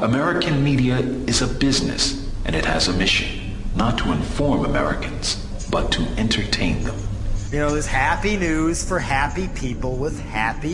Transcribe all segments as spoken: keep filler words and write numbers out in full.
American media is a business, and it has a mission, not to inform Americans, but to entertain them. You know, there's happy news for happy people with happy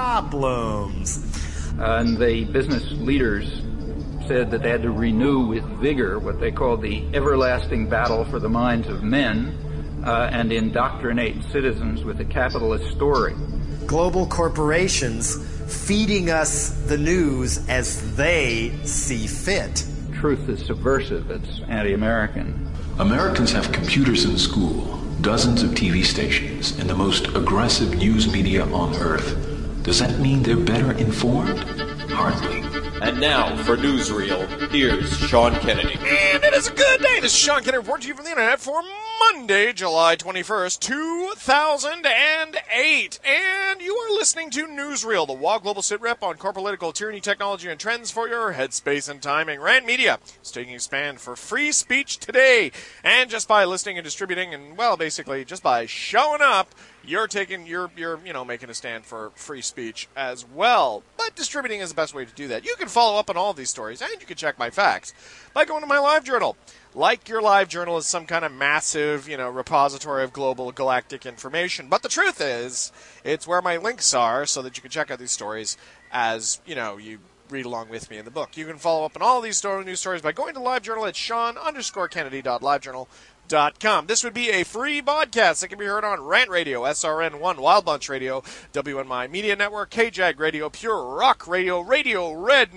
problems. Uh, and the business leaders said that they had to renew with vigor what they called the everlasting battle for the minds of men uh, and indoctrinate citizens with a capitalist story. Global corporations feeding us the news as they see fit. Truth is subversive. It's anti-American. Americans have computers in school, dozens of T V stations, and the most aggressive news media on Earth. Does that mean they're better informed? Hardly. And now, for Newsreel, here's Sean Kennedy. And it is a good day. This is Sean Kennedy reporting to you from the internet for Monday, July twenty-first, two thousand eight. And you are listening to Newsreel, the W A Global Sitrep on corporate political tyranny, technology, and trends for your headspace and timing. Rand Media is taking a stand for free speech today. And just by listening and distributing, and, well, basically just by showing up, You're taking, you're, you're, you know, making a stand for free speech as well. But distributing is the best way to do that. You can follow up on all of these stories, and you can check my facts by going to my live journal. Like your live journal is some kind of massive, you know, repository of global galactic information. But the truth is, it's where my links are so that you can check out these stories as, you know, you read along with me in the book. You can follow up on all of these story, news stories by going to live journal at Sean underscore Kennedy dot livejournal. Dot com. This would be a free podcast that can be heard on Rant Radio, S R N one, Wild Bunch Radio, W N Y Media Network, K J A G Radio, Pure Rock Radio, Radio Red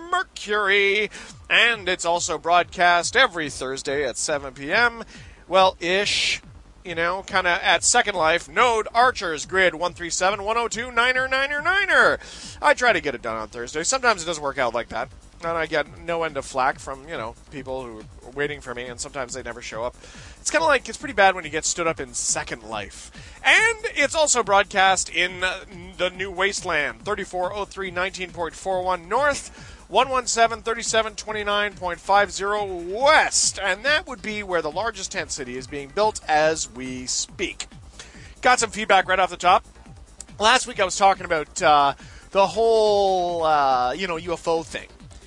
Mercury, and it's also broadcast every Thursday at seven p.m. Well, ish, you know, kind of at Second Life, Node, Archers, Grid, one three seven, one oh two, niner, niner, niner. I try to get it done on Thursday. Sometimes it doesn't work out like that. And I get no end of flack from, you know, people who are waiting for me, and sometimes they never show up. It's kind of like, it's pretty bad when you get stood up in Second Life. And it's also broadcast in uh, the New Wasteland, thirty-four oh three, nineteen point four one North, one one seven, thirty-seven twenty-nine point five oh West. And that would be where the largest tent city is being built as we speak. Got some feedback right off the top. Last week I was talking about uh, the whole, uh, you know, U F O thing.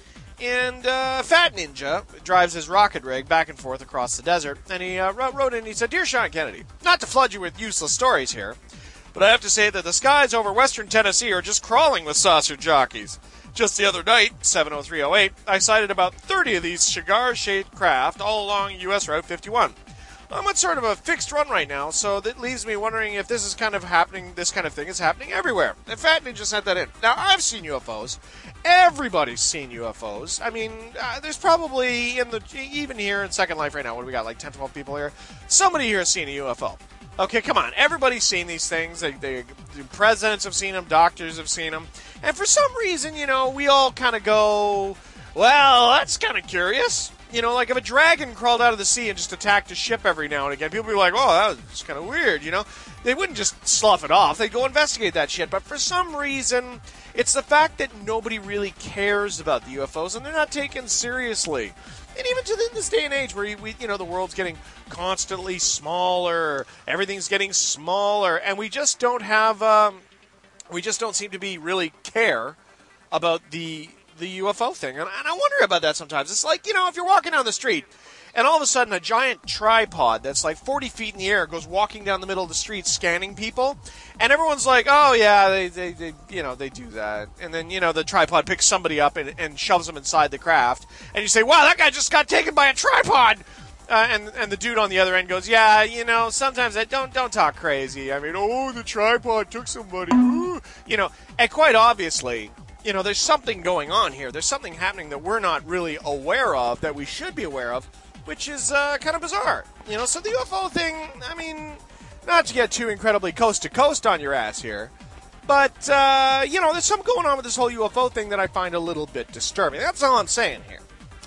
And uh, Fat Ninja drives his rocket rig back and forth across the desert, and he uh, wrote in, he said, "Dear Sean Kennedy, not to flood you with useless stories here, but I have to say that the skies over western Tennessee are just crawling with saucer jockeys. Just the other night, seven oh three oh eight, I sighted about thirty of these cigar-shaped craft all along U S Route fifty-one. I'm on sort of a fixed run right now, so that leaves me wondering if this is kind of happening, this kind of thing is happening everywhere." And Fat Ninja sent that in. Now, I've seen U F Os. Everybody's seen U F Os. I mean, uh, there's probably, in the even here in Second Life right now, what do we got, like ten, twelve people here? Somebody here has seen a U F O. Okay, come on. Everybody's seen these things. They, they, the presidents have seen them. Doctors have seen them. And for some reason, you know, we all kind of go, well, that's kind of curious. You know, like if a dragon crawled out of the sea and just attacked a ship every now and again, people would be like, oh, that was kind of weird, you know? They wouldn't just slough it off. They'd go investigate that shit. But for some reason, it's the fact that nobody really cares about the U F Os and they're not taken seriously. And even to this day and age where, we, you know, the world's getting constantly smaller, everything's getting smaller, and we just don't have, um, we just don't seem to be really care about the the U F O thing. And, and I wonder about that sometimes. It's like, you know, if you're walking down the street and all of a sudden a giant tripod that's like forty feet in the air goes walking down the middle of the street scanning people, and everyone's like, oh yeah, they, they, they you know, they do that. And then, you know, the tripod picks somebody up and, and shoves them inside the craft. And you say, wow, that guy just got taken by a tripod. Uh, and and the dude on the other end goes, yeah, you know, sometimes I don't don't talk crazy. I mean, oh, the tripod took somebody. Ooh. You know, and quite obviously, you know, there's something going on here. There's something happening that we're not really aware of, that we should be aware of, which is uh, kind of bizarre. You know, so the U F O thing, I mean, not to get too incredibly coast-to-coast on your ass here, but, uh, you know, there's something going on with this whole U F O thing that I find a little bit disturbing. That's all I'm saying here.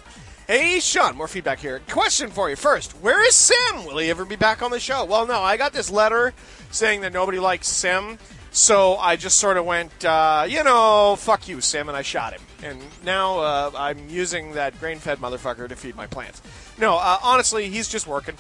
Hey, Sean, more feedback here. Question for you first. Where is Sim? Will he ever be back on the show? Well, no, I got this letter saying that nobody likes Sim. So I just sort of went, uh, you know, fuck you, Sim, and I shot him. And now uh, I'm using that grain-fed motherfucker to feed my plants. No, uh, honestly, he's just working.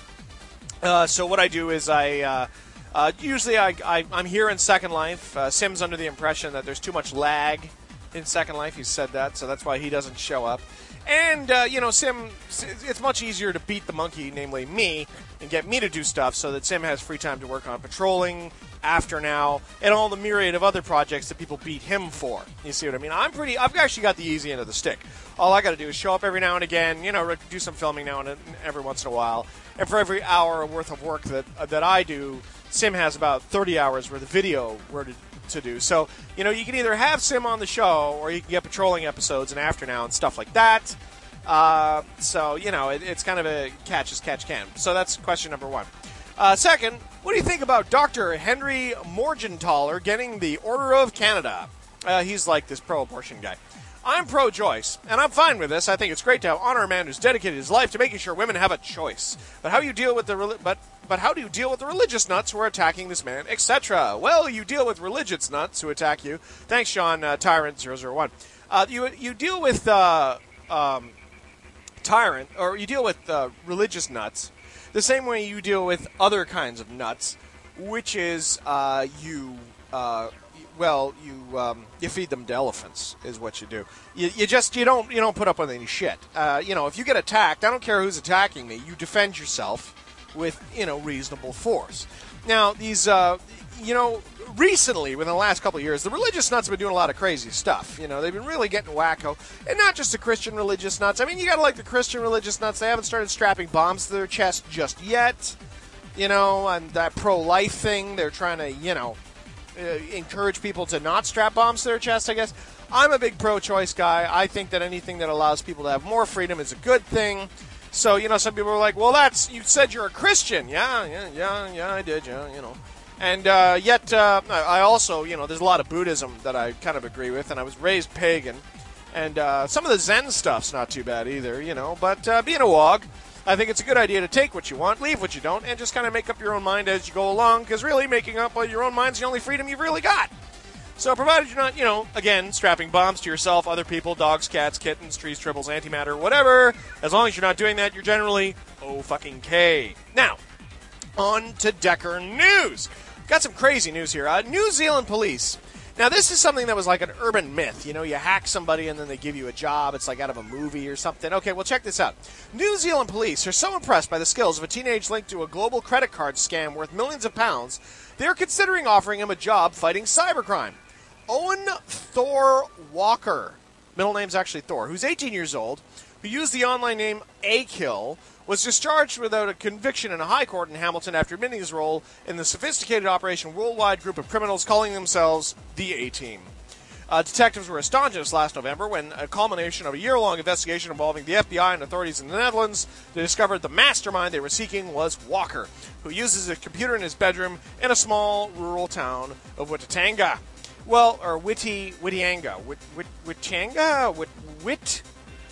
Uh, so what I do is I, uh, uh, usually I, I, I'm here in Second Life. Uh, Sim's under the impression that there's too much lag in Second Life. He said that, so that's why he doesn't show up. And, uh, you know, Sim, it's much easier to beat the monkey, namely me, and get me to do stuff so that Sim has free time to work on patrolling, After Now, and all the myriad of other projects that people beat him for. You see what I mean? I'm pretty, I've actually got the easy end of the stick. All I got to do is show up every now and again, you know, do some filming now and every once in a while. And for every hour worth of work that uh, that I do, Sim has about thirty hours worth of video worth to, to do. So, you know, you can either have Sim on the show or you can get patrolling episodes and After Now and stuff like that. Uh, so, you know, it, it's kind of a catch as catch can. So that's question number one. Uh, second, what do you think about Doctor Henry Morgentaler getting the Order of Canada? Uh, he's like this pro-abortion guy. I'm pro-choice, and I'm fine with this. I think it's great to honor a man who's dedicated his life to making sure women have a choice. But how you deal with the but but how do you deal with the religious nuts who are attacking this man, et cetera? Well, you deal with religious nuts who attack you. Thanks, Sean uh, Tyrant zero zero one. Uh, you you deal with uh, um, Tyrant, or you deal with uh, religious nuts the same way you deal with other kinds of nuts, which is uh, you. Uh, Well, you um, you feed them to elephants is what you do. You, you just you don't you don't put up with any shit. Uh, you know, if you get attacked, I don't care who's attacking me. You defend yourself with you know reasonable force. Now, these uh, you know recently within the last couple of years, the religious nuts have been doing a lot of crazy stuff. You know, they've been really getting wacko, and not just the Christian religious nuts. I mean, you gotta like the Christian religious nuts. They haven't started strapping bombs to their chest just yet. You know, and that pro-life thing, they're trying to you know. Uh, encourage people to not strap bombs to their chest, I guess. I'm a big pro-choice guy. I think that anything that allows people to have more freedom is a good thing. So, you know, some people are like, well, that's, you said you're a Christian. Yeah, yeah, yeah, yeah, I did, yeah, you know. And uh, yet, uh, I also, you know, there's a lot of Buddhism that I kind of agree with, and I was raised pagan. And uh, some of the Zen stuff's not too bad either, you know. But uh, being a wog, I think it's a good idea to take what you want, leave what you don't, and just kind of make up your own mind as you go along, because really making up your own mind's the only freedom you've really got. So provided you're not, you know, again, strapping bombs to yourself, other people, dogs, cats, kittens, trees, tribbles, antimatter, whatever, as long as you're not doing that, you're generally oh-fucking-K. Now, on to Decker News. Got some crazy news here. Uh, New Zealand police. Now, this is something that was like an urban myth. You know, you hack somebody and then they give you a job. It's like out of a movie or something. Okay, well, check this out. New Zealand police are so impressed by the skills of a teenage linked to a global credit card scam worth millions of pounds, they're considering offering him a job fighting cybercrime. Owen Thor Walker, middle name's actually Thor, who's eighteen years old, who used the online name A-Kill, was discharged without a conviction in a high court in Hamilton after admitting his role in the sophisticated operation worldwide group of criminals calling themselves the A-Team. Uh, detectives were astonished last November when a culmination of a year-long investigation involving the F B I and authorities in the Netherlands, they discovered the mastermind they were seeking was Walker, who uses a computer in his bedroom in a small rural town of Whitanga. Well, or Witty, Whittianga, Wit, Wit, Whitanga, Wit, Wit,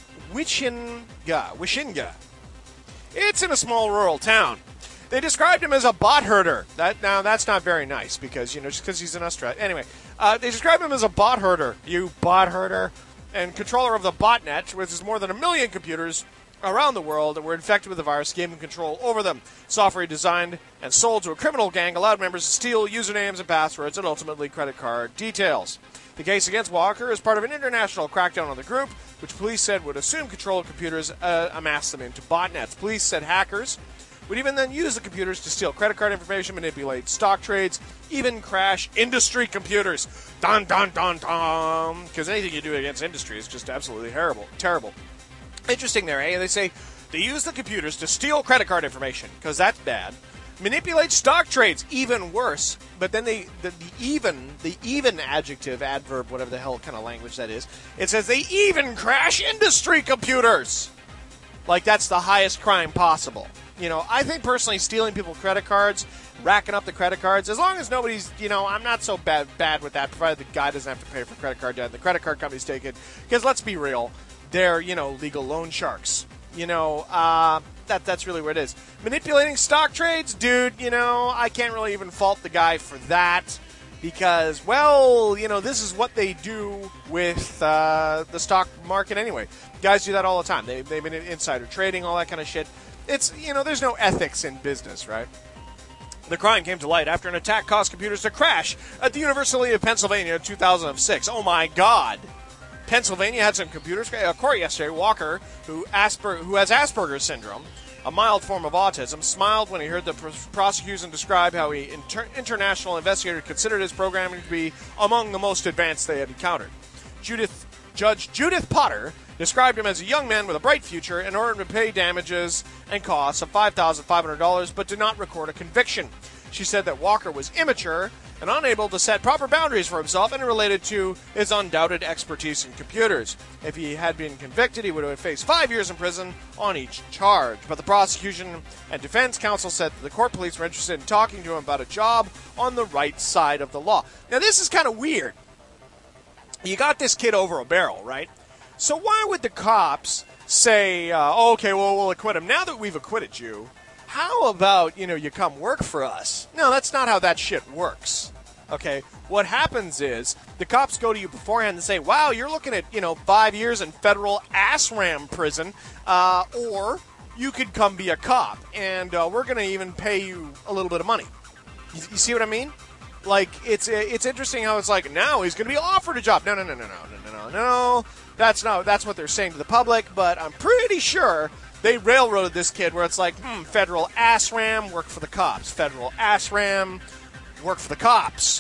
Wishinga, Wishinga. It's in a small rural town. They described him as a bot herder. That now that's not very nice because you know just because he's in Australia. Anyway, uh, they described him as a bot herder. You bot herder, and controller of the botnet, which is more than a million computers around the world that were infected with the virus, gave him control over them. Software he designed and sold to a criminal gang allowed members to steal usernames and passwords and ultimately credit card details. The case against Walker is part of an international crackdown on the group, which police said would assume control of computers, uh, amass them into botnets. Police said hackers would even then use the computers to steal credit card information, manipulate stock trades, even crash industry computers. Dun, dun, dun, dun. Because anything you do against industry is just absolutely terrible. Terrible. Interesting there, eh? They say they use the computers to steal credit card information, because that's bad. Manipulate stock trades, even worse. But then they, the, the even, the even adjective, adverb, whatever the hell kind of language that is, it says they even crash industry computers. Like that's the highest crime possible. You know, I think personally stealing people's credit cards, racking up the credit cards, as long as nobody's, you know, I'm not so bad bad with that, provided the guy doesn't have to pay for credit card debt, and the credit card companies take it. Because let's be real, they're, you know, legal loan sharks. You know, uh, that that's really what it is. Manipulating stock trades, dude, you know, I can't really even fault the guy for that because, well, you know, this is what they do with uh, the stock market anyway. Guys do that all the time. They, they've been in insider trading, all that kind of shit. It's, you know, there's no ethics in business, right? The crime came to light after an attack caused computers to crash at the University of Pennsylvania in two thousand six. Oh, my God. Pennsylvania had some computers. A court yesterday, Walker, who, Asper- who has Asperger's syndrome, a mild form of autism, smiled when he heard the pr- prosecution describe how he inter- international investigator considered his programming to be among the most advanced they had encountered. Judith Judge Judith Potter described him as a young man with a bright future and ordered him to pay damages and costs of five thousand five hundred dollars, but did not record a conviction. She said that Walker was immature and unable to set proper boundaries for himself, and it related to his undoubted expertise in computers. If he had been convicted, he would have faced five years in prison on each charge. But the prosecution and defense counsel said that the court police were interested in talking to him about a job on the right side of the law. Now, this is kind of weird. You got this kid over a barrel, right? So why would the cops say, uh, oh, okay, well, we'll acquit him. Now that we've acquitted you, how about, you know, you come work for us? No, that's not how that shit works. Okay, what happens is the cops go to you beforehand and say, wow, you're looking at, you know, five years in federal ass ram prison, uh, or you could come be a cop, and uh, we're going to even pay you a little bit of money. You, you see what I mean? Like, it's it's interesting how it's like, now he's going to be offered a job. No, no, no, no, no, no, no, no, no. That's not, that's what they're saying to the public, but I'm pretty sure they railroaded this kid where it's like, hmm, federal ass ram, work for the cops. Federal ass ram, work for the cops.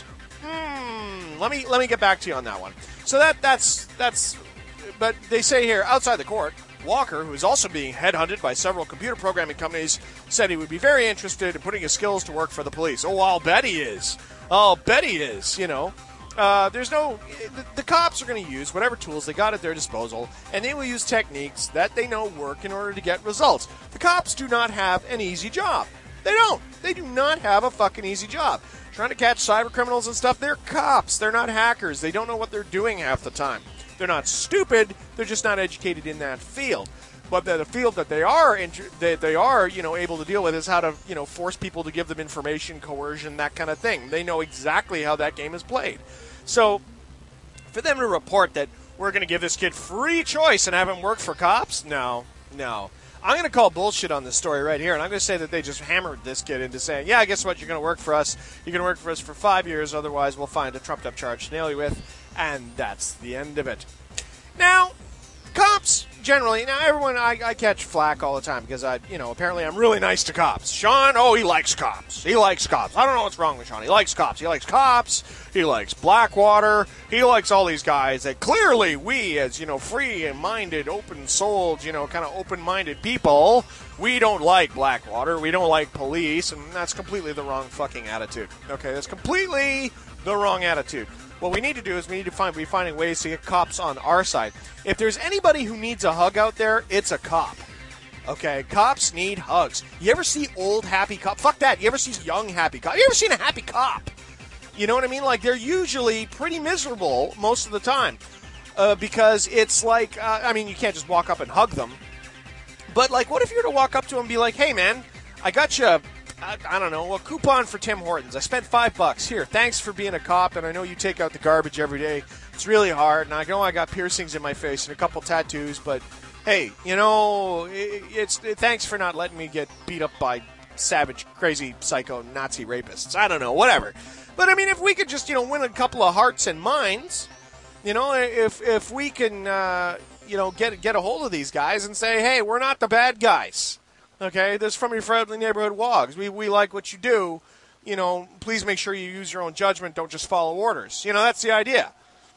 Hmm, let me let me get back to you on that one. So that that's that's but they say here, outside the court, Walker, who is also being headhunted by several computer programming companies, said he would be very interested in putting his skills to work for the police. Oh, I'll bet he is. I'll bet he is, you know. Uh, there's no... The, the cops are going to use whatever tools they got at their disposal, and they will use techniques that they know work in order to get results. The cops do not have an easy job. They don't. They do not have a fucking easy job. Trying to catch cyber criminals and stuff, they're cops. They're not hackers. They don't know what they're doing half the time. They're not stupid. They're just not educated in that field. But the field that they are inter- that they are, you know, able to deal with is how to, you know, force people to give them information, coercion, that kind of thing. They know exactly how that game is played. So, for them to report that we're going to give this kid free choice and have him work for cops, no, no. I'm going to call bullshit on this story right here, and I'm going to say that they just hammered this kid into saying, yeah, guess what, you're going to work for us. You're going to work for us for five years, otherwise we'll find a trumped-up charge to nail you with, and that's the end of it. Now, cops, generally, now everyone, I, I catch flack all the time because I, you know, apparently I'm really nice to cops. Sean, oh, he likes cops. He likes cops. I don't know what's wrong with Sean. He likes cops. He likes cops. He likes Blackwater. He likes all these guys that clearly we, as, you know, free and minded, open-souled, you know, kind of open-minded people, we don't like Blackwater. We don't like police, and that's completely the wrong fucking attitude. Okay, that's completely the wrong attitude. What we need to do is we need to find be finding ways to get cops on our side. If there's anybody who needs a hug out there, it's a cop. Okay, cops need hugs. You ever see old happy cop? Fuck that. You ever see young happy cop? You ever seen a happy cop? You know what I mean? Like, they're usually pretty miserable most of the time. Uh, because it's like, uh, I mean, you can't just walk up and hug them. But, like, what if you were to walk up to them and be like, hey, man, I got you... I, I don't know, a coupon for Tim Hortons. I spent five bucks. Here, thanks for being a cop, and I know you take out the garbage every day. It's really hard, and I know I got piercings in my face and a couple tattoos, but hey, you know, it, it's it, thanks for not letting me get beat up by savage, crazy, psycho, Nazi rapists. I don't know, whatever. But I mean, if we could just, you know, win a couple of hearts and minds, you know, if if we can, uh, you know, get get a hold of these guys and say, hey, we're not the bad guys. Okay, this is from your friendly neighborhood Wogs. We we like what you do. You know, please make sure you use your own judgment. Don't just follow orders. You know, that's the idea.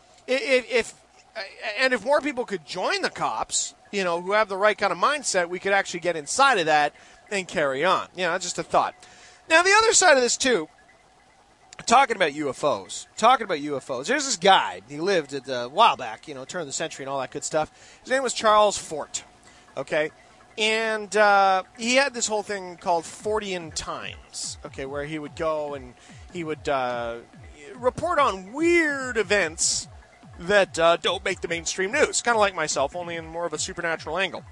If, if and if more people could join the cops, you know, who have the right kind of mindset, we could actually get inside of that and carry on. You know, that's just a thought. Now, the other side of this too, talking about U F Os. Talking about U F Os. There's this guy. He lived at a while back. You know, turn of the century and all that good stuff. His name was Charles Fort. Okay. And uh, he had this whole thing called Fortean Times, okay, where he would go and he would uh, report on weird events that uh, don't make the mainstream news, kind of like myself, only in more of a supernatural angle.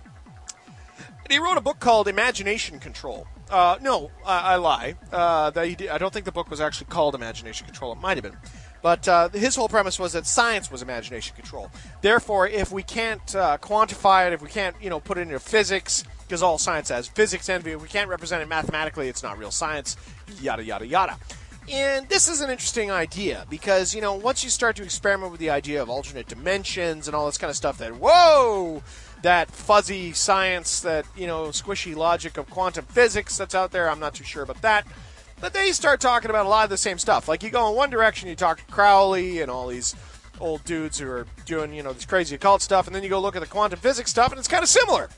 And he wrote a book called Imagination Control. Uh, no, I, I lie. Uh, that he did, I don't think the book was actually called Imagination Control. It might have been. But uh, his whole premise was that science was imagination control. Therefore, if we can't uh, quantify it, if we can't, you know, put it into physics, because all science has physics and if we can't represent it mathematically, it's not real science, yada, yada, yada. And this is an interesting idea because, you know, once you start to experiment with the idea of alternate dimensions and all this kind of stuff that, whoa, that fuzzy science, that, you know, squishy logic of quantum physics that's out there, I'm not too sure about that. But they start talking about a lot of the same stuff. Like, you go in one direction, you talk to Crowley and all these old dudes who are doing, you know, this crazy occult stuff, and then you go look at the quantum physics stuff, and it's kind of similar.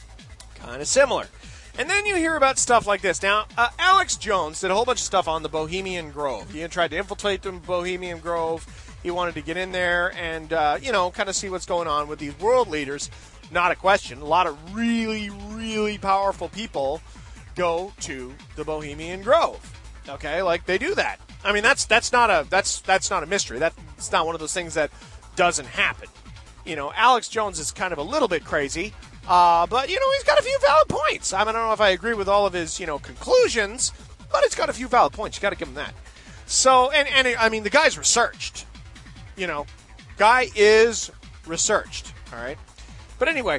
Kind of similar. And then you hear about stuff like this. Now, uh, Alex Jones did a whole bunch of stuff on the Bohemian Grove. He tried to infiltrate the Bohemian Grove. He wanted to get in there and, uh, you know, kind of see what's going on with these world leaders. Not a question. A lot of really, really powerful people go to the Bohemian Grove. Okay, like they do that. I mean, that's that's not a that's that's not a mystery. That's not one of those things that doesn't happen. You know, Alex Jones is kind of a little bit crazy. Uh, but, you know, he's got a few valid points. I, mean, I don't know if I agree with all of his, you know, conclusions, but it's got a few valid points. You got to give him that. So, and, and I mean, the guy's researched. You know, guy is researched, all right? But anyway,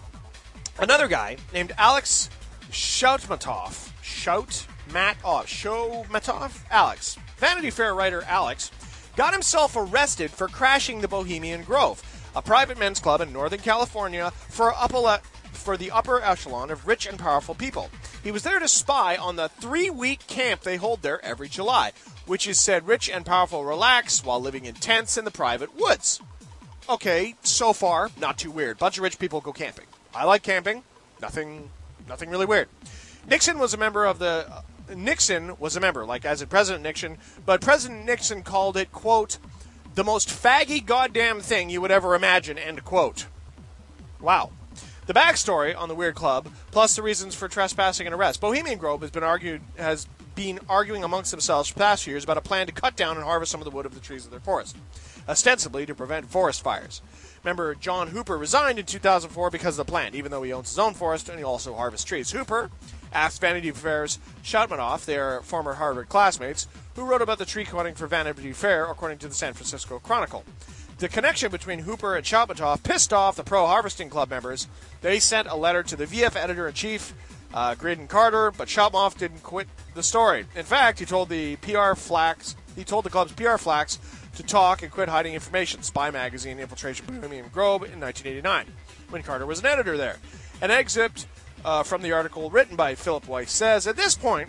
another guy named Alex Shoutmatoff, Shoutmatoff, Shoutmatoff, Alex, Vanity Fair writer Alex, got himself arrested for crashing the Bohemian Grove, a private men's club in Northern California for, upper, for the upper echelon of rich and powerful people. He was there to spy on the three-week camp they hold there every July, which is said rich and powerful relax while living in tents in the private woods. Okay, so far, not too weird. Bunch of rich people go camping. I like camping. Nothing, nothing really weird. Nixon was a member of the... Uh, Nixon was a member, like as in President Nixon, but President Nixon called it, quote, the most faggy goddamn thing you would ever imagine, end quote. Wow. The backstory on the Weird Club, plus the reasons for trespassing and arrest. Bohemian Grove has been argued has been arguing amongst themselves for the past few years about a plan to cut down and harvest some of the wood of the trees of their forest, ostensibly to prevent forest fires. Member John Hooper resigned in two thousand four because of the plan, even though he owns his own forest and he also harvests trees. Hooper asked Vanity Fair's Shoutmatoff, their former Harvard classmates, who wrote about the tree cutting for Vanity Fair, according to the San Francisco Chronicle. The connection between Hooper and Shoutmatoff pissed off the pro-harvesting club members. They sent a letter to the V F editor-in-chief, uh, Graydon Carter, but Shoutmatoff didn't quit the story. In fact, he told the P R Flax, he told the club's P R Flax to talk and quit hiding information. Spy Magazine infiltration Bohemian Grove in nineteen eighty-nine, when Carter was an editor there. An excerpt uh, from the article written by Philip Weiss says, at this point,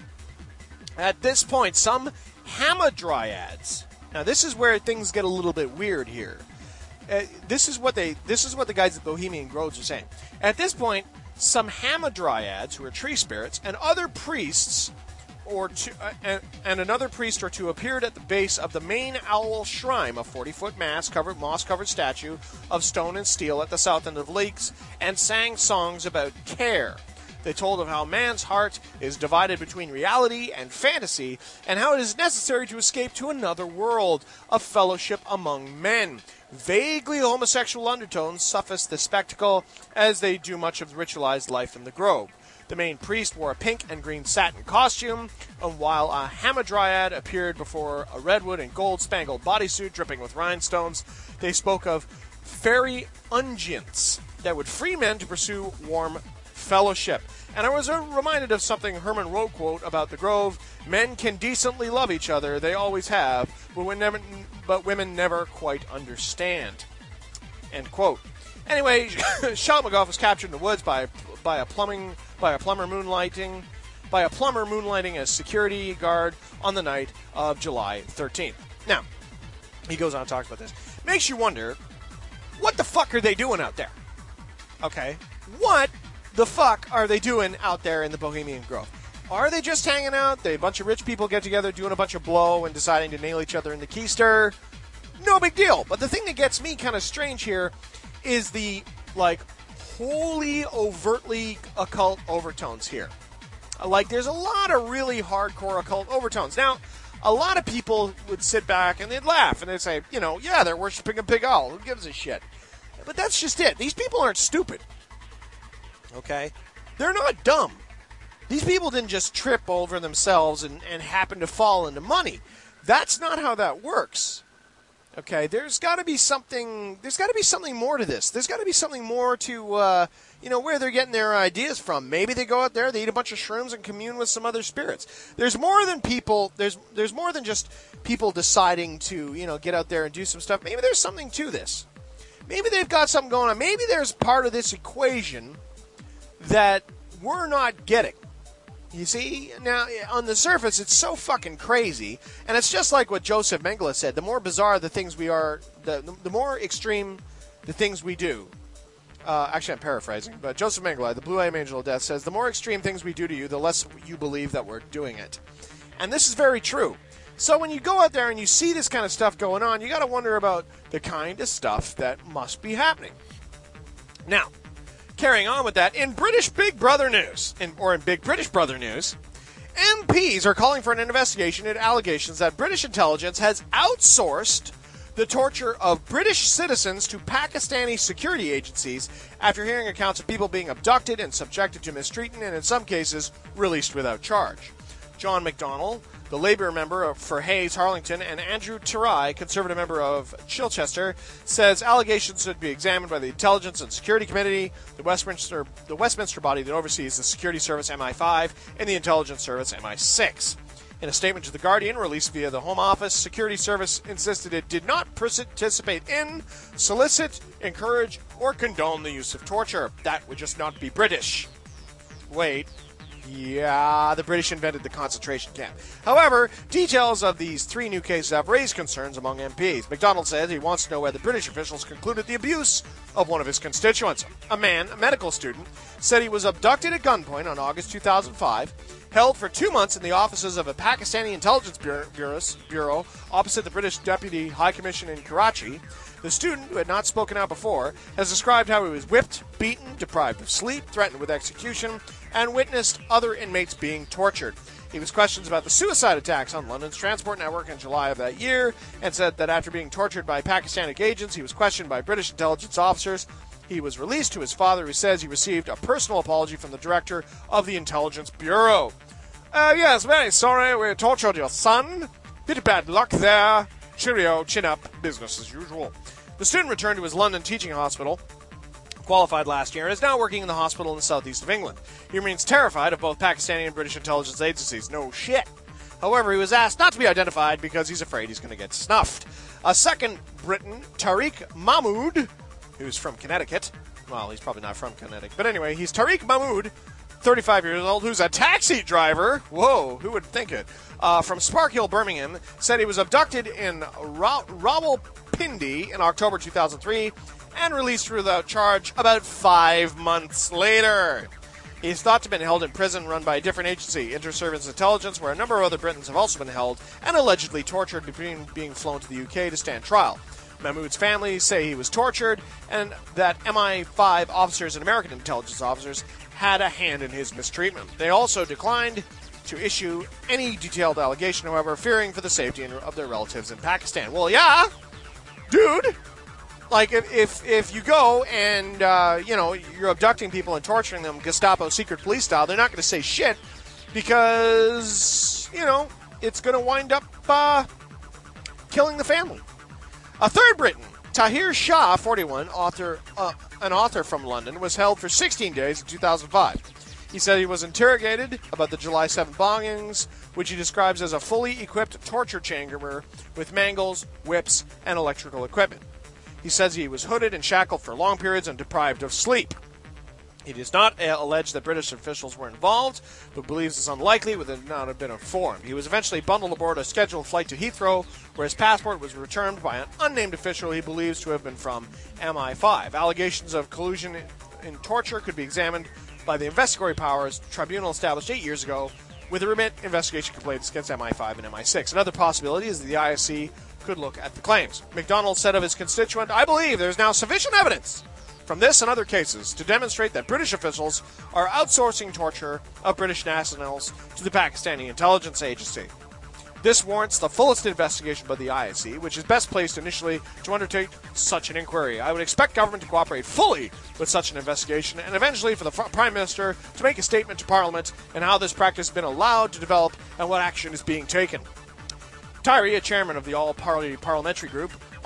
at this point, some hamadryads. Now, this is where things get a little bit weird here. Uh, this is what they. This is what the guys at Bohemian Groves are saying. At this point, some hamadryads, who are tree spirits, and other priests, or two, uh, and, and another priest or two appeared at the base of the main owl shrine, a forty-foot mass covered, moss-covered statue of stone and steel at the south end of lakes, and sang songs about care. They told of how man's heart is divided between reality and fantasy, and how it is necessary to escape to another world, a fellowship among men. Vaguely homosexual undertones suffice the spectacle, as they do much of the ritualized life in the grove. The main priest wore a pink and green satin costume, and while a hamadryad appeared before a redwood and gold-spangled bodysuit dripping with rhinestones, they spoke of fairy unguents that would free men to pursue warm fellowship. And I was reminded of something Herman Rowe quote about the Grove: men can decently love each other, they always have, but, when never, but women never quite understand. End quote. Anyway, Shoutmatoff was captured in the woods by by a plumbing by a plumber moonlighting by a plumber moonlighting as security guard on the night of July thirteenth. Now, he goes on and talks about this. Makes you wonder, what the fuck are they doing out there? Okay, what the fuck are they doing out there in the Bohemian Grove? Are they just hanging out? They a bunch of rich people get together, doing a bunch of blow, and deciding to nail each other in the keister? No big deal. But the thing that gets me kind of strange here is the, like, wholly overtly occult overtones here. Like, there's a lot of really hardcore occult overtones. Now, a lot of people would sit back and they'd laugh and they'd say, you know, yeah, they're worshiping a big owl. Who gives a shit? But that's just it. These people aren't stupid. Okay? They're not dumb. These people didn't just trip over themselves and, and happen to fall into money. That's not how that works. Okay, there's got to be something. There's got to be something more to this. There's got to be something more to, uh, you know, where they're getting their ideas from. Maybe they go out there, they eat a bunch of shrooms, and commune with some other spirits. There's more than people. There's there's more than just people deciding to, you know, get out there and do some stuff. Maybe there's something to this. Maybe they've got something going on. Maybe there's part of this equation that we're not getting. You see, now, on the surface, it's so fucking crazy, and it's just like what Joseph Mengele said. The more bizarre the things we are, the, the more extreme the things we do. Uh, actually, I'm paraphrasing, but Joseph Mengele, the Blue Flame Angel of Death, says, the more extreme things we do to you, the less you believe that we're doing it. And this is very true. So when you go out there and you see this kind of stuff going on, you got to wonder about the kind of stuff that must be happening. Now, carrying on with that, in British Big Brother news, in, or in Big British Brother news, M Ps are calling for an investigation into allegations that British intelligence has outsourced the torture of British citizens to Pakistani security agencies after hearing accounts of people being abducted and subjected to mistreatment and, in some cases, released without charge. John McDonnell, the Labour member for Hayes Harlington, and Andrew Turai, Conservative member of Chichester, says allegations should be examined by the Intelligence and Security Committee, the Westminster, the Westminster body that oversees the Security Service M I five and the Intelligence Service M I six. In a statement to The Guardian released via the Home Office, Security Service insisted it did not participate in, solicit, encourage, or condone the use of torture. That would just not be British. Wait. Yeah, the British invented the concentration camp. However, details of these three new cases have raised concerns among M Ps. McDonald said he wants to know whether British officials concluded the abuse of one of his constituents. A man, a medical student, said he was abducted at gunpoint on August two thousand five, held for two months in the offices of a Pakistani intelligence bureau, bureau opposite the British Deputy High Commission in Karachi. The student, who had not spoken out before, has described how he was whipped, beaten, deprived of sleep, threatened with execution, and witnessed other inmates being tortured. He was questioned about the suicide attacks on London's transport network in July of that year, and said that after being tortured by Pakistani agents, he was questioned by British intelligence officers. He was released to his father, who says he received a personal apology from the director of the Intelligence Bureau. Uh, yes, very sorry we tortured your son. Bit of bad luck there. Cheerio, chin up, business as usual. The student returned to his London teaching hospital, qualified last year, and is now working in the hospital in the southeast of England. He remains terrified of both Pakistani and British intelligence agencies. No shit. However, he was asked not to be identified because he's afraid he's going to get snuffed. A second Briton, Tariq Mahmood, who's from Connecticut. Well, he's probably not from Connecticut. But anyway, he's Tariq Mahmood, thirty-five years old, who's a taxi driver. Whoa, who would think it? Uh, from Sparkhill, Birmingham, said he was abducted in Ra- Rawalpindi in October two thousand three and released without charge about five months later. He's thought to have been held in prison run by a different agency, Inter-Service Intelligence, where a number of other Britons have also been held and allegedly tortured between being flown to the U K to stand trial. Mahmood's family say he was tortured and that M I five officers and American intelligence officers had a hand in his mistreatment. They also declined to issue any detailed allegation, however, fearing for the safety of their relatives in Pakistan. Well, yeah, dude. Like, if if, if you go and, uh, you know, you're abducting people and torturing them Gestapo secret police style, they're not going to say shit because, you know, it's going to wind up uh, killing the family. A third Briton, Tahir Shah, forty-one, author, uh, an author from London, was held for sixteen days in two thousand five. He said he was interrogated about the July seventh bombings, which he describes as a fully equipped torture chamber with mangles, whips, and electrical equipment. He says he was hooded and shackled for long periods and deprived of sleep. He does not uh, allege that British officials were involved, but believes it's unlikely would not have been informed. He was eventually bundled aboard a scheduled flight to Heathrow, where his passport was returned by an unnamed official he believes to have been from M I five. Allegations of collusion in torture could be examined by the investigatory powers tribunal established eight years ago, with a remit investigation complaints against M I five and M I six. Another possibility is that the I S C could look at the claims. McDonald said of his constituent, "I believe there is now sufficient evidence from this and other cases to demonstrate that British officials are outsourcing torture of British nationals to the Pakistani intelligence agency. This warrants the fullest investigation by the I S C, which is best placed initially to undertake such an inquiry. I would expect government to cooperate fully with such an investigation and eventually for the Prime Minister to make a statement to Parliament on how this practice has been allowed to develop and what action is being taken." Tyree, a chairman of the All-Party Parliamentary Group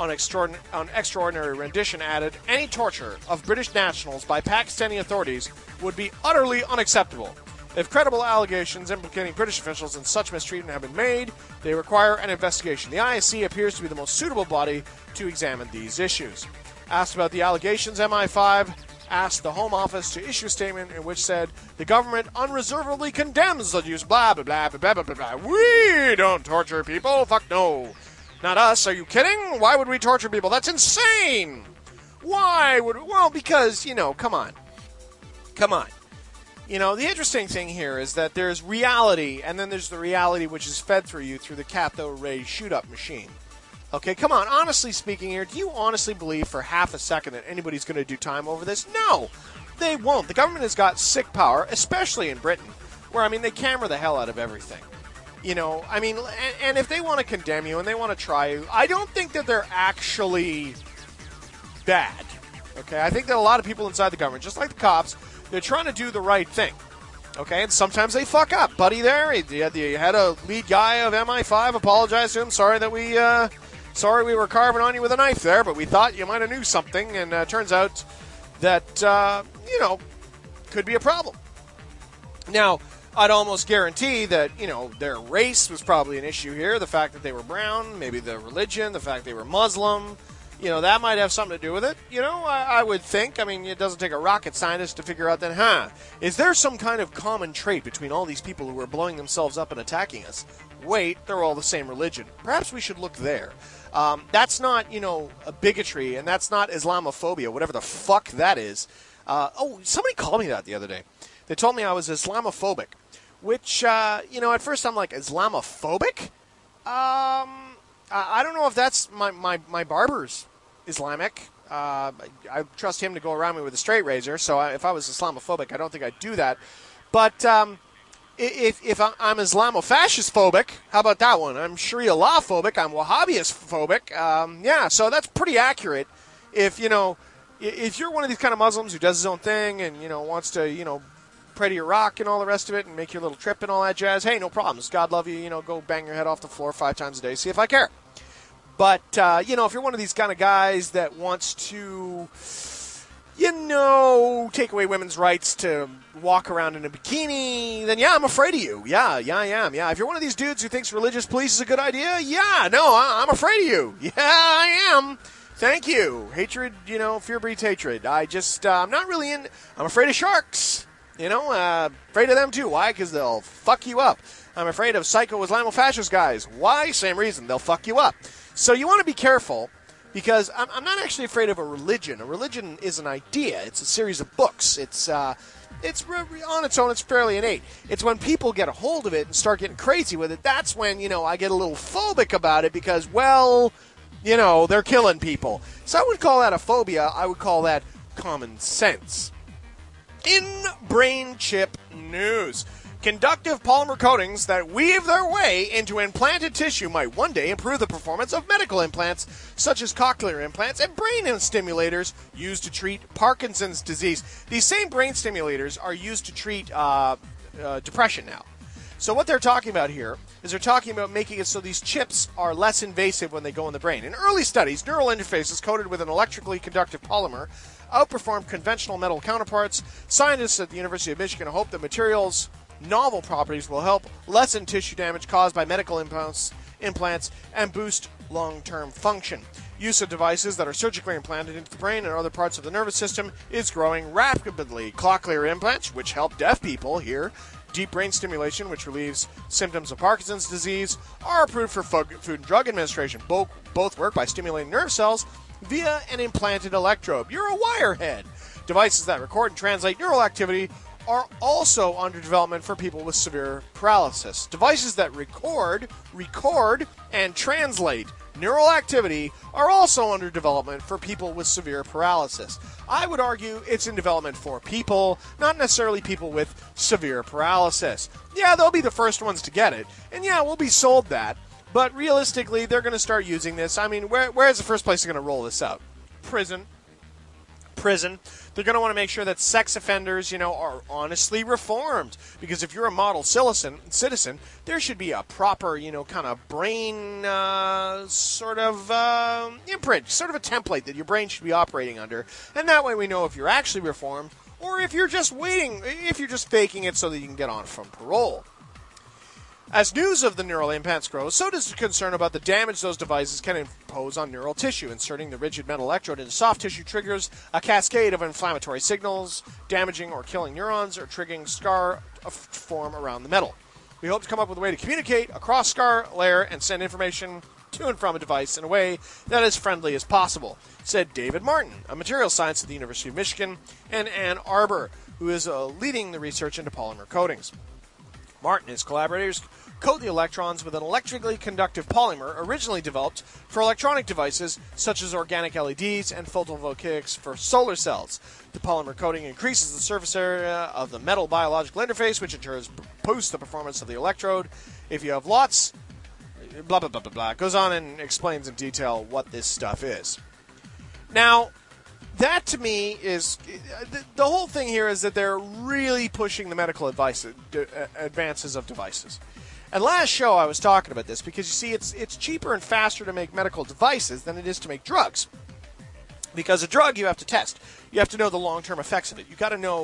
on, extraordin- on extraordinary rendition added, any torture of British nationals by Pakistani authorities would be utterly unacceptable. If credible allegations implicating British officials in such mistreatment have been made, they require an investigation. The I S C appears to be the most suitable body to examine these issues. Asked about the allegations, M I five asked the Home Office to issue a statement in which said, the government unreservedly condemns the use, blah, blah, blah, blah, blah, blah, blah. We don't torture people. Fuck no. Not us. Are you kidding? Why would we torture people? That's insane. Why would, well, because, you know, come on. Come on. You know, the interesting thing here is that there's reality, and then there's the reality which is fed through you through the cathode ray shoot-up machine. Okay, come on. Honestly speaking here, do you honestly believe for half a second that anybody's going to do time over this? No, they won't. The government has got sick power, especially in Britain, where, I mean, they camera the hell out of everything. You know, I mean, and, and if they want to condemn you and they want to try you, I don't think that they're actually bad. Okay, I think that a lot of people inside the government, just like the cops, they're trying to do the right thing. Okay, and sometimes they fuck up. Buddy there, he had, the, he had a lead guy of M I five apologize to him. Sorry that we, uh, sorry we were carving on you with a knife there, but we thought you might have knew something, and uh, turns out that, uh, you know, could be a problem. Now, I'd almost guarantee that, you know, their race was probably an issue here. The fact that they were brown, maybe the religion, the fact they were Muslim, you know, that might have something to do with it. You know, I, I would think. I mean, it doesn't take a rocket scientist to figure out that, huh, is there some kind of common trait between all these people who are blowing themselves up and attacking us? Wait, they're all the same religion. Perhaps we should look there. Um, that's not, you know, a bigotry, and that's not Islamophobia, whatever the fuck that is. Uh, oh, somebody called me that the other day. They told me I was Islamophobic, which, uh, you know, at first I'm like, Islamophobic? Um, I, I don't know if that's my, my, my barber's Islamic. Uh, I trust him to go around me with a straight razor, so I, if I was Islamophobic, I don't think I'd do that. But um, if if I'm Islamofascist phobic, how about that one? I'm Sharia law phobic. I'm Wahhabist phobic. Um, yeah, so that's pretty accurate. If, you know, if you're one of these kind of Muslims who does his own thing and, you know, wants to, you know, pray to your rock and all the rest of it and make your little trip and all that jazz, hey, no problems. God love you. You know, go bang your head off the floor five times a day. See if I care. But, uh, you know, if you're one of these kind of guys that wants to, you know, take away women's rights to walk around in a bikini, then, yeah, I'm afraid of you. Yeah, yeah, I am. Yeah, if you're one of these dudes who thinks religious police is a good idea, yeah, no, I- I'm afraid of you. Yeah, I am. Thank you. Hatred, you know, fear breeds hatred. I just, uh, I'm not really in, I'm afraid of sharks. You know, uh, afraid of them too. Why? Because they'll fuck you up. I'm afraid of psycho Islamofascist guys. Why? Same reason. They'll fuck you up. So you want to be careful, because I'm, I'm not actually afraid of a religion. A religion is an idea. It's a series of books. It's uh, it's re- on its own. It's fairly innate. It's when people get a hold of it and start getting crazy with it. That's when, you know, I get a little phobic about it because, well, you know, they're killing people. So I would call that a phobia. I would call that common sense. In brain chip news, conductive polymer coatings that weave their way into implanted tissue might one day improve the performance of medical implants, such as cochlear implants and brain stimulators used to treat Parkinson's disease. These same brain stimulators are used to treat uh, uh, depression now. So what they're talking about here is they're talking about making it so these chips are less invasive when they go in the brain. In early studies, neural interfaces coated with an electrically conductive polymer outperformed conventional metal counterparts. Scientists at the University of Michigan hope that materials' novel properties will help lessen tissue damage caused by medical implants, implants and boost long-term function. Use of devices that are surgically implanted into the brain and other parts of the nervous system is growing rapidly. Cochlear implants, which help deaf people hear, deep brain stimulation, which relieves symptoms of Parkinson's disease, are approved for Food and Drug Administration. Both, both work by stimulating nerve cells via an implanted electrode. You're a wirehead. Devices that record and translate neural activity are also under development for people with severe paralysis. Devices that record, record, and translate neural activity are also under development for people with severe paralysis. I would argue it's in development for people, not necessarily people with severe paralysis. Yeah, they'll be the first ones to get it, and yeah, we'll be sold that, but realistically, they're going to start using this. I mean, where, where is the first place they're going to roll this out? Prison. prison. They're going to want to make sure that sex offenders, you know, are honestly reformed. Because if you're a model citizen, citizen, there should be a proper, you know, kind of brain uh, sort of uh, imprint, sort of a template that your brain should be operating under. And that way we know if you're actually reformed or if you're just waiting, if you're just faking it so that you can get on from parole. As news of the neural implants grows, so does the concern about the damage those devices can impose on neural tissue. Inserting the rigid metal electrode into soft tissue triggers a cascade of inflammatory signals, damaging or killing neurons or triggering scar to form around the metal. We hope to come up with a way to communicate across scar layer and send information to and from a device in a way that is friendly as possible, said David Martin, a materials scientist at the University of Michigan, and Ann Arbor, who is uh, leading the research into polymer coatings. Martin and his collaborators coat the electrons with an electrically conductive polymer originally developed for electronic devices such as organic L E Ds and photovoltaics for solar cells. The polymer coating increases the surface area of the metal biological interface, which in turn boosts the performance of the electrode. If you have lots, blah, blah, blah, blah, blah. It goes on and explains in detail what this stuff is. Now, that to me is, the whole thing here is that they're really pushing the medical advice, advances of devices. And last show I was talking about this because, you see, it's it's cheaper and faster to make medical devices than it is to make drugs. Because a drug you have to test. You have to know the long-term effects of it. You got to know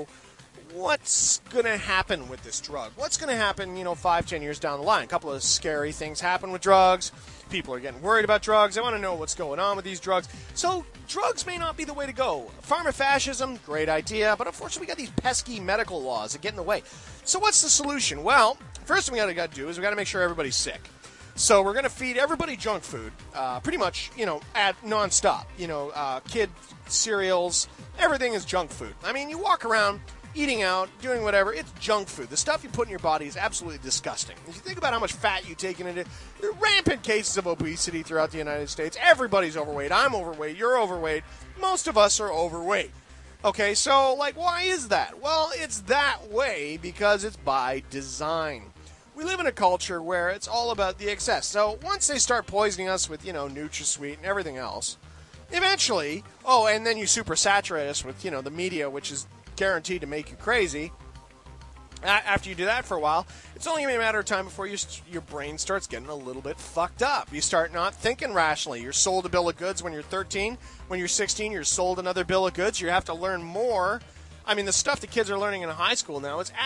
what's going to happen with this drug. What's going to happen, you know, five, ten years down the line. A couple of scary things happen with drugs. People are getting worried about drugs. They want to know what's going on with these drugs. So drugs may not be the way to go. Pharmafascism, great idea, but unfortunately we got these pesky medical laws that get in the way. So what's the solution? Well, first thing we got to do is we got to make sure everybody's sick. So we're going to feed everybody junk food, uh, pretty much, you know, at nonstop. You know, uh, kid cereals, everything is junk food. I mean, you walk around eating out, doing whatever, it's junk food. The stuff you put in your body is absolutely disgusting. If you think about how much fat you take in it, there are rampant cases of obesity throughout the United States. Everybody's overweight. I'm overweight. You're overweight. Most of us are overweight. Okay, so, like, why is that? Well, it's that way because it's by design. We live in a culture where it's all about the excess. So once they start poisoning us with, you know, NutraSweet and everything else, eventually, oh, and then you super saturate us with, you know, the media, which is guaranteed to make you crazy. After you do that for a while, it's only going to be a matter of time before you, your brain starts getting a little bit fucked up. You start not thinking rationally. You're sold a bill of goods when you're thirteen. When you're sixteen, you're sold another bill of goods. You have to learn more. I mean, the stuff the kids are learning in high school now is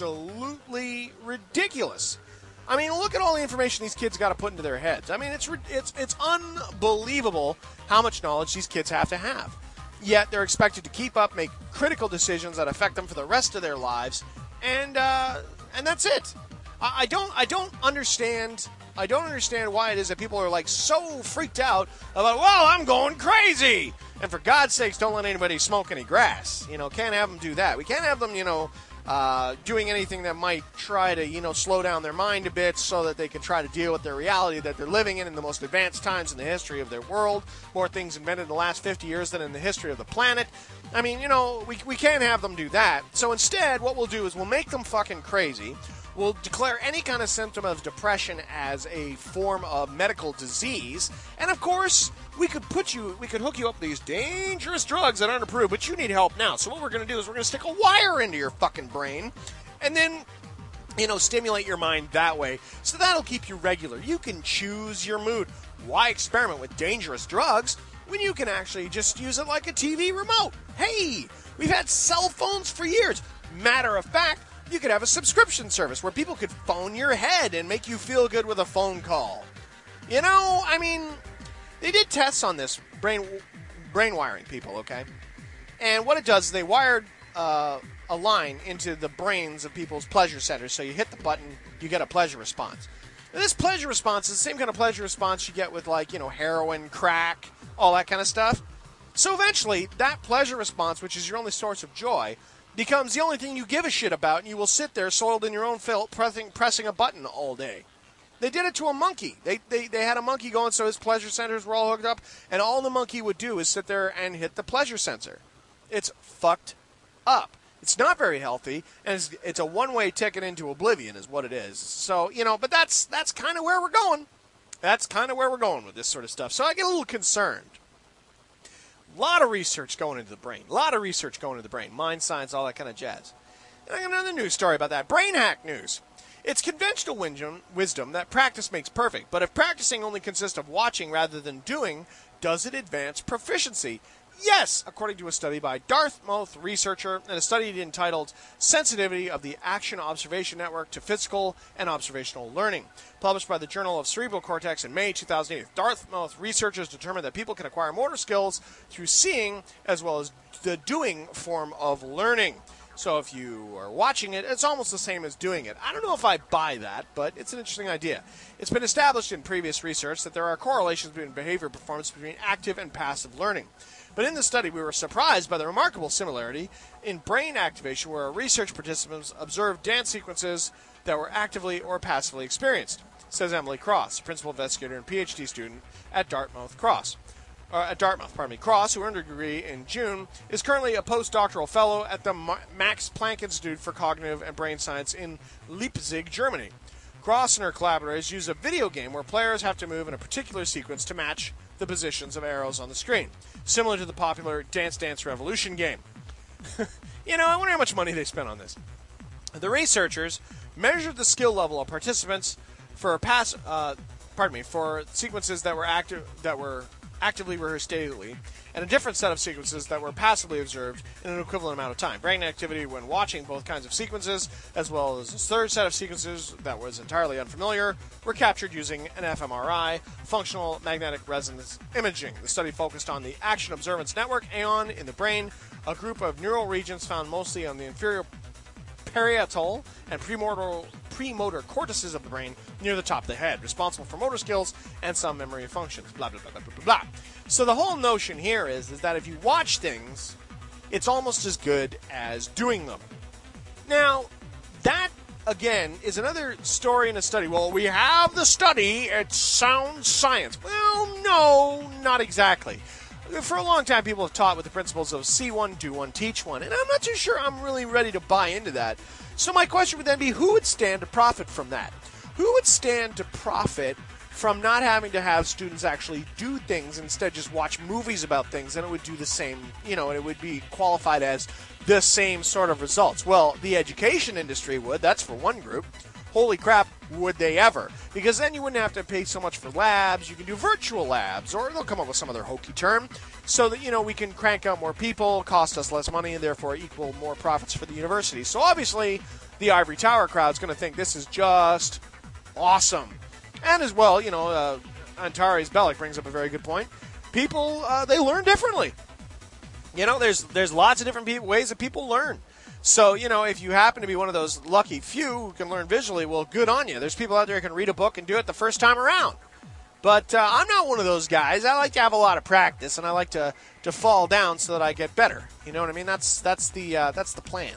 absolutely ridiculous. I mean, look at all the information these kids got to put into their heads. I mean, it's it's it's unbelievable how much knowledge these kids have to have. Yet they're expected to keep up, make critical decisions that affect them for the rest of their lives, and uh, and that's it. I, I don't I don't understand I don't understand why it is that people are like so freaked out about, well, I'm going crazy. And for God's sakes, don't let anybody smoke any grass. You know, can't have them do that. We can't have them, you know, uh, doing anything that might try to, you know, slow down their mind a bit so that they can try to deal with their reality that they're living in in the most advanced times in the history of their world. More things invented in the last fifty years than in the history of the planet. I mean, you know, we, we can't have them do that. So instead, what we'll do is we'll make them fucking crazy. We'll declare any kind of symptom of depression as a form of medical disease. And of course, we could put you, we could hook you up with these dangerous drugs that aren't approved, but you need help now. So what we're going to do is we're going to stick a wire into your fucking brain and then, you know, stimulate your mind that way. So that'll keep you regular. You can choose your mood. Why experiment with dangerous drugs when you can actually just use it like a T V remote? Hey, we've had cell phones for years. Matter of fact, you could have a subscription service where people could phone your head and make you feel good with a phone call. You know, I mean, they did tests on this, brain brain wiring people, okay? And what it does is they wired uh, a line into the brains of people's pleasure centers. So you hit the button, you get a pleasure response. Now, this pleasure response is the same kind of pleasure response you get with, like, you know, heroin, crack, all that kind of stuff. So eventually, that pleasure response, which is your only source of joy, becomes the only thing you give a shit about, and you will sit there soiled in your own filth pressing, pressing a button all day. They did it to a monkey. They, they they had a monkey going so his pleasure centers were all hooked up, and all the monkey would do is sit there and hit the pleasure sensor. It's fucked up. It's not very healthy, and it's, it's a one-way ticket into oblivion is what it is. So, you know, but that's that's kind of where we're going. That's kind of where we're going with this sort of stuff. So I get a little concerned. A lot of research going into the brain. A lot of research going into the brain. Mind science, all that kind of jazz. And I got another news story about that. Brain hack news. It's conventional wisdom that practice makes perfect, but if practicing only consists of watching rather than doing, does it advance proficiency? Yes, according to a study by Dartmouth researcher and a study entitled Sensitivity of the Action Observation Network to Physical and Observational Learning, published by the Journal of Cerebral Cortex in May two thousand eight. Dartmouth researchers determined that people can acquire motor skills through seeing as well as the doing form of learning. So if you are watching it, it's almost the same as doing it. I don't know if I buy that, but it's an interesting idea. It's been established in previous research that there are correlations between behavior performance between active and passive learning. But in the study, we were surprised by the remarkable similarity in brain activation where research participants observed dance sequences that were actively or passively experienced, says Emily Cross, principal investigator and PhD student at Dartmouth Cross. Uh, at Dartmouth, pardon me. Cross, who earned a degree in June, is currently a postdoctoral fellow at the Max Planck Institute for Cognitive and Brain Science in Leipzig, Germany. Cross and her collaborators use a video game where players have to move in a particular sequence to match the positions of arrows on the screen, similar to the popular Dance Dance Revolution game. You know, I wonder how much money they spent on this. The researchers measured the skill level of participants for pass, uh, pardon me, for sequences that were active that were actively rehearsed daily, and a different set of sequences that were passively observed in an equivalent amount of time. Brain activity when watching both kinds of sequences, as well as a third set of sequences that was entirely unfamiliar, were captured using an fMRI, functional magnetic resonance imaging. The study focused on the Action Observance Network, A O N, in the brain, a group of neural regions found mostly on the inferior parietal and premotor, premotor cortices of the brain near the top of the head, responsible for motor skills and some memory functions, blah, blah, blah, blah, blah, blah. So the whole notion here is, is that if you watch things, it's almost as good as doing them. Now, that, again, is another story in a study. Well, we have the study, it's sound science. Well, no, not exactly. For a long time, people have taught with the principles of see one, do one, teach one, and I'm not too sure I'm really ready to buy into that. So my question would then be, who would stand to profit from that? Who would stand to profit from not having to have students actually do things, instead just watch movies about things, and it would do the same, you know, and it would be qualified as the same sort of results? Well, the education industry would, that's for one group. Holy crap, would they ever? Because then you wouldn't have to pay so much for labs. You can do virtual labs, or they'll come up with some other hokey term, so that, you know, we can crank out more people, cost us less money, and therefore equal more profits for the university. So obviously, the ivory tower crowd's going to think this is just awesome. And as well, you know, uh, Antares Bellic brings up a very good point. People, uh, they learn differently. You know, there's there's lots of different pe- ways that people learn. So, you know, if you happen to be one of those lucky few who can learn visually, well, good on you. There's people out there who can read a book and do it the first time around. But uh, I'm not one of those guys. I like to have a lot of practice, and I like to, to fall down so that I get better. You know what I mean? That's that's the uh, that's the plan.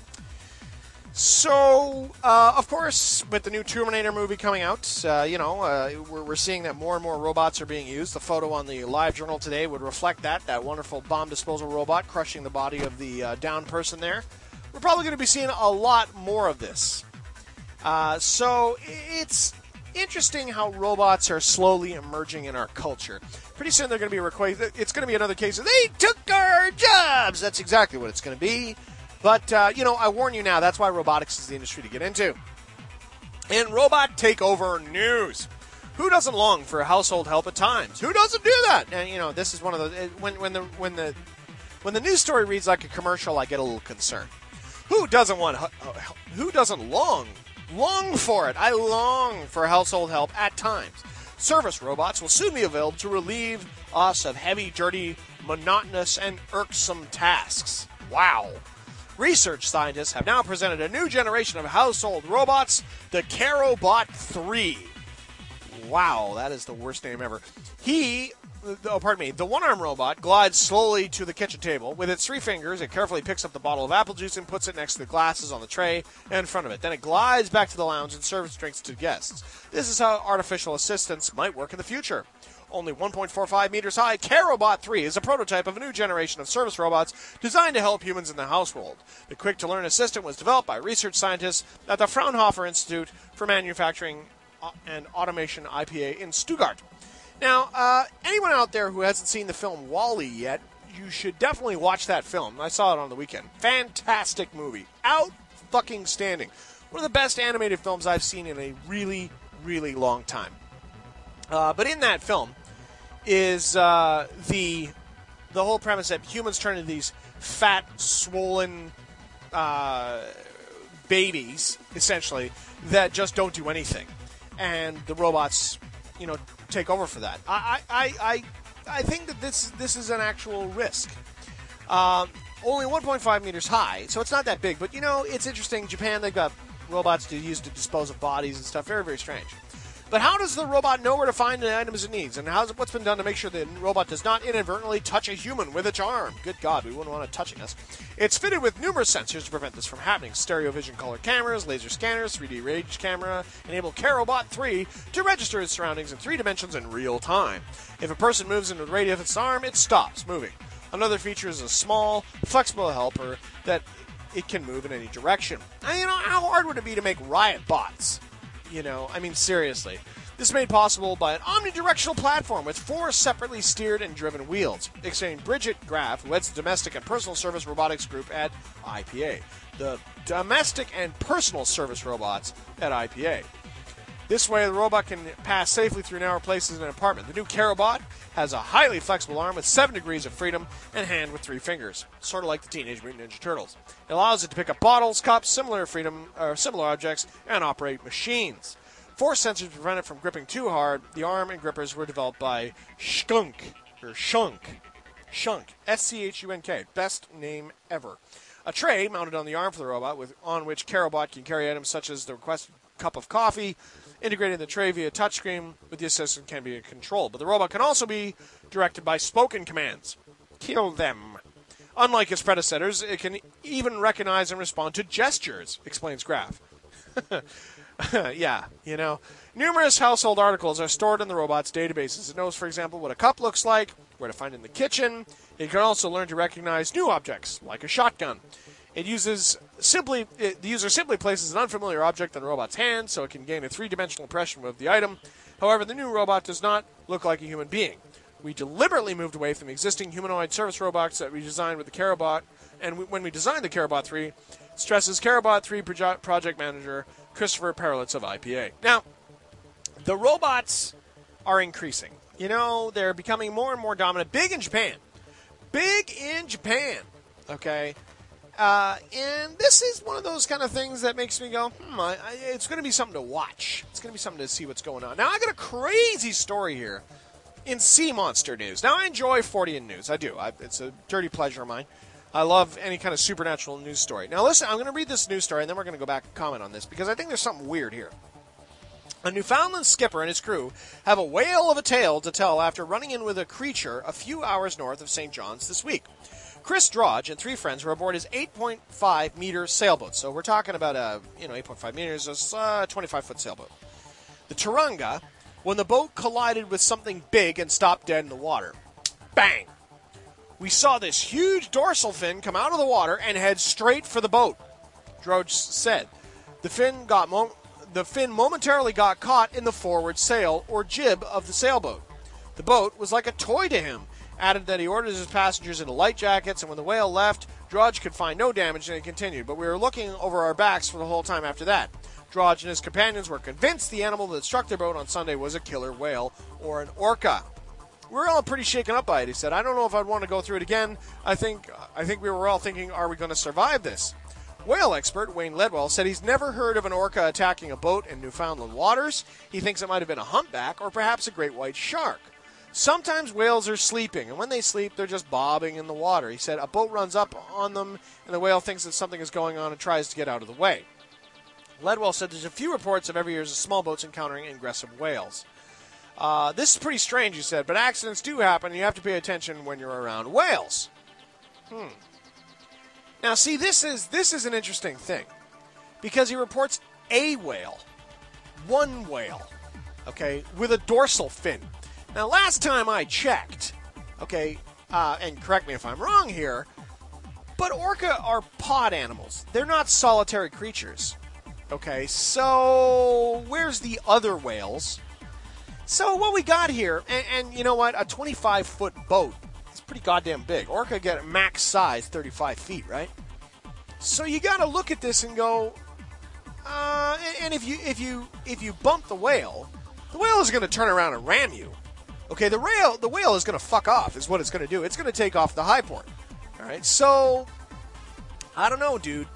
So, uh, of course, with the new Terminator movie coming out, uh, you know, uh, we're, we're seeing that more and more robots are being used. The photo on the Live Journal today would reflect that, that wonderful bomb disposal robot crushing the body of the uh, downed person there. We're probably going to be seeing a lot more of this. Uh, so, it's interesting how robots are slowly emerging in our culture. Pretty soon they're going to be requ- it's going to be another case of, they took our jobs! That's exactly what it's going to be. But, uh, you know, I warn you now, that's why robotics is the industry to get into. In robot takeover news, who doesn't long for household help at times? Who doesn't do that? And, you know, this is one of those, when, when, the, when, the, when the news story reads like a commercial, I get a little concerned. Who doesn't want, who doesn't long, long for it? I long for household help at times. Service robots will soon be available to relieve us of heavy, dirty, monotonous, and irksome tasks. Wow. Research scientists have now presented a new generation of household robots, the CaroBot three. Wow, that is the worst name ever. He, oh, pardon me, the one-arm robot glides slowly to the kitchen table. With its three fingers, it carefully picks up the bottle of apple juice and puts it next to the glasses on the tray in front of it. Then it glides back to the lounge and serves drinks to guests. This is how artificial assistants might work in the future. Only one point four five meters high, CaroBot three is a prototype of a new generation of service robots designed to help humans in the household. The quick-to-learn assistant was developed by research scientists at the Fraunhofer Institute for Manufacturing and Automation, I P A, in Stuttgart. Now, uh, anyone out there who hasn't seen the film WALL-E yet, you should definitely watch that film. I saw it on the weekend. Fantastic movie. Out fucking standing. One of the best animated films I've seen in a really, really long time. Uh, but in that film is uh, the the whole premise that humans turn into these fat, swollen uh, babies, essentially, that just don't do anything. And the robots, you know, take over for that. I I, I, I think that this this is an actual risk. Um, only one point five meters high, so it's not that big. But, you know, it's interesting. Japan, they've got robots to use to dispose of bodies and stuff. Very, very strange. But how does the robot know where to find the items it needs? And how's, what's been done to make sure the robot does not inadvertently touch a human with its arm? Good God, we wouldn't want it touching us. It's fitted with numerous sensors to prevent this from happening. Stereo vision color cameras, laser scanners, three D range camera enable CaroBot three to register its surroundings in three dimensions in real time. If a person moves into the radius of its arm, it stops moving. Another feature is a small, flexible helper that it can move in any direction. I, you know, how hard would it be to make riot bots? You know, I mean, seriously. This is made possible by an omnidirectional platform with four separately steered and driven wheels, explaining Bridget Graff, who heads the Domestic and Personal Service Robotics Group at I P A. The Domestic and Personal Service Robots at I P A. This way, the robot can pass safely through narrow places in an apartment. The new CaroBot has a highly flexible arm with seven degrees of freedom and hand with three fingers, sort of like the Teenage Mutant Ninja Turtles. It allows it to pick up bottles, cups, similar freedom, or similar objects, and operate machines. Four sensors prevent it from gripping too hard. The arm and grippers were developed by Schunk, or Shunk, Shunk, S C H U N K, best name ever. A tray mounted on the arm for the robot, with on which CaroBot can carry items such as the requested cup of coffee. Integrating the tray via touchscreen with the assistant can be controlled, but the robot can also be directed by spoken commands. Kill them. Unlike its predecessors, it can even recognize and respond to gestures, explains Graff. Yeah, you know. Numerous household articles are stored in the robot's databases. It knows, for example, what a cup looks like, where to find it in the kitchen. It can also learn to recognize new objects, like a shotgun. It uses simply it, the user simply places an unfamiliar object in the robot's hand, so it can gain a three-dimensional impression of the item. However, the new robot does not look like a human being. We deliberately moved away from the existing humanoid service robots that we designed with the CaroBot, and we, when we designed the CaroBot three, stresses CaroBot three proje- project manager Christopher Perlitz of I P A. Now, the robots are increasing. You know, they're becoming more and more dominant. Big in Japan. Big in Japan. Okay? Uh, and this is one of those kind of things that makes me go, hmm, I, I, it's going to be something to watch. It's going to be something to see what's going on. Now, I got a crazy story here in Sea Monster news. Now, I enjoy Fortean news. I do. I, it's a dirty pleasure of mine. I love any kind of supernatural news story. Now, listen, I'm going to read this news story, and then we're going to go back and comment on this, because I think there's something weird here. A Newfoundland skipper and his crew have a whale of a tale to tell after running in with a creature a few hours north of Saint John's this week. Chris Drodge and three friends were aboard his eight point five meter sailboat. So we're talking about a, you know, eight point five meters, a uh, twenty-five foot sailboat. The Turunga, when the boat collided with something big and stopped dead in the water. Bang! We saw this huge dorsal fin come out of the water and head straight for the boat, Drodge said. The fin got mo- the fin momentarily got caught in the forward sail or jib of the sailboat. The boat was like a toy to him. Added that he ordered his passengers into light jackets, and when the whale left, Drodge could find no damage, and he continued. But we were looking over our backs for the whole time after that. Drodge and his companions were convinced the animal that struck their boat on Sunday was a killer whale or an orca. We're all pretty shaken up by it, he said. I don't know if I'd want to go through it again. I think I think we were all thinking, are we going to survive this? Whale expert Wayne Ledwell said he's never heard of an orca attacking a boat in Newfoundland waters. He thinks it might have been a humpback or perhaps a great white shark. Sometimes whales are sleeping, and when they sleep, they're just bobbing in the water. He said a boat runs up on them, and the whale thinks that something is going on and tries to get out of the way. Ledwell said there's a few reports of every year of small boats encountering aggressive whales. Uh, this is pretty strange, he said, but accidents do happen, and you have to pay attention when you're around whales. Hmm. Now, see, this is this is an interesting thing, because he reports a whale, one whale, okay, with a dorsal fin. Now, last time I checked, okay, uh, and correct me if I'm wrong here, but orca are pod animals. They're not solitary creatures, okay? So, where's the other whales? So, what we got here, and, and you know what, a twenty-five foot boat is pretty goddamn big. Orca get max size thirty-five feet, right? So you got to look at this and go, uh, and if you if you if you bump the whale, the whale is going to turn around and ram you. Okay, the whale the whale is going to fuck off, is what it's going to do. It's going to take off the high point. All right, so I don't know, dude.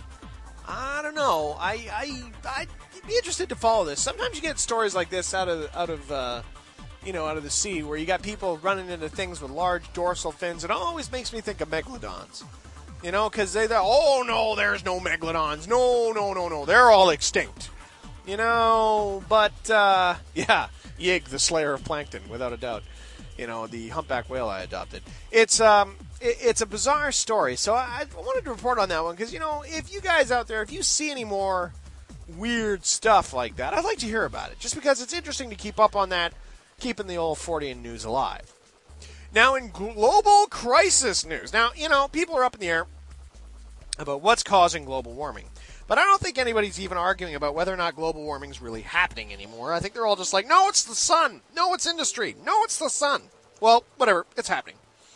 I don't know. I I I'd be interested to follow this. Sometimes you get stories like this out of out of uh, you know out of the sea, where you got people running into things with large dorsal fins. It always makes me think of megalodons. You know, because they thought, oh no, there's no megalodons. No, no, no, no, they're all extinct. You know, but uh, yeah. Yig, the slayer of plankton, without a doubt. You know, the humpback whale I adopted. It's um, it, it's a bizarre story, so I, I wanted to report on that one because, you know, if you guys out there, if you see any more weird stuff like that, I'd like to hear about it, just because it's interesting to keep up on that, keeping the old Fortean news alive. Now, in global crisis news, now, you know, people are up in the air about what's causing global warming. But I don't think anybody's even arguing about whether or not global warming is really happening anymore. I think they're all just like, no, it's the sun. No, it's industry. No, it's the sun. Well, whatever. It's happening.